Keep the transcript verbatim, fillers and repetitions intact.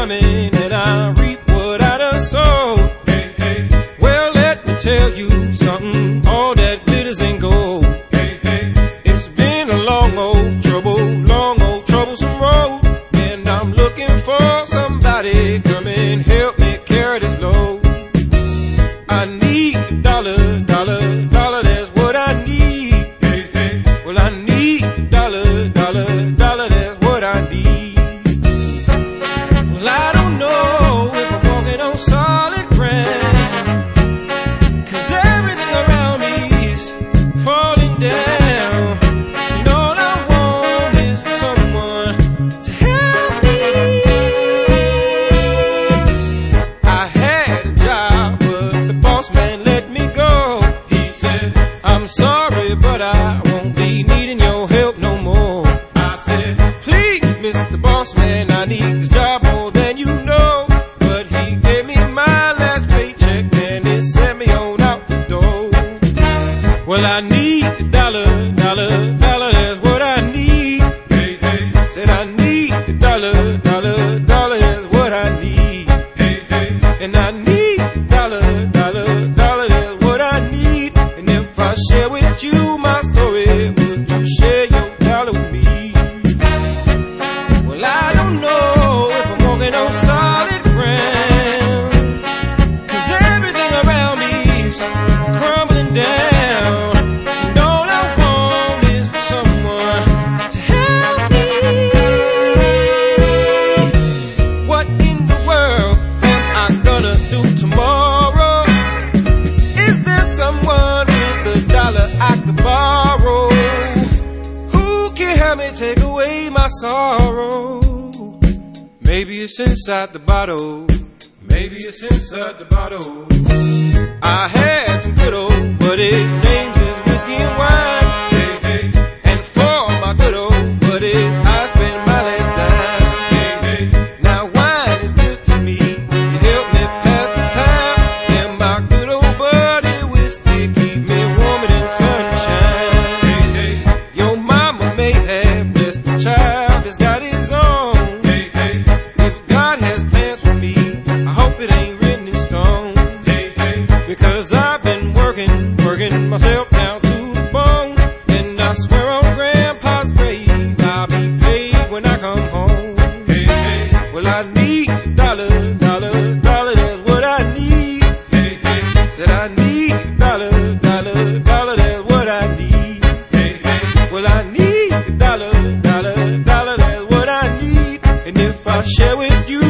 coming and I reap what I done sowed. Hey, hey. Well, let me tell you something, all that glitters ain't gold. Hey, hey. It's been a long old trouble, long old troublesome road, and I'm looking for somebody come and help me carry this load. I need a dollar, dollar, dollar, that's what I need. Hey, hey. Well, I need a dollar, dollar, dollar, that's what I need. Well, I don't know if I'm walking on solid ground, 'cause everything around me is falling down, and all I want is someone to help me. I had a job, but the boss man let me go. He said, I'm sorry, but I won't be needing your help no more. I said, please, Mister Boss Man, I need this job more than you know. But he gave me my last paycheck and he sent me on out the door. Well, I need a dollar, dollar, dollar, that's what I need. Hey, hey. Said I need a dollar, dollar, dollar, that's what I need. Hey, hey. And I need a dollar, dollar, dollar, that's what I need. And if I share with you my story, would you share your dollar with me? Well, I don't know if I'm walking on solid ground, 'cause everything around me is crumbling down, and all I want is someone to help me. What in the world am I gonna do tomorrow? Is there someone with a dollar I could borrow? Who can help me take away my sorrow? Maybe it's inside the bottle, maybe it's inside the bottle. I had some good old buddies, names is whiskey and wine. Hey, hey. And for my good old buddies, I spend my last dime. Hey, hey. Now wine is good to me, it helped me pass the time. And my good old buddy whiskey keep me warm in the sunshine. Hey, hey. Your mama may have blessed the child that's got his own. Hey, hey. If God has plans for me, I hope it ain't written in stone. Hey, hey. Because I've been working, working myself down to the bone, and I swear on Grandpa's grave I'll be paid when I come home. Hey, hey. Well, I need a dollar, dollar, dollar, that's what I need. Hey, hey. Said I need a dollar, dollar, dollar, that's what I need. Hey, hey. Well, I need a dollar, dollar, dollar, that's what I need. And if I share with you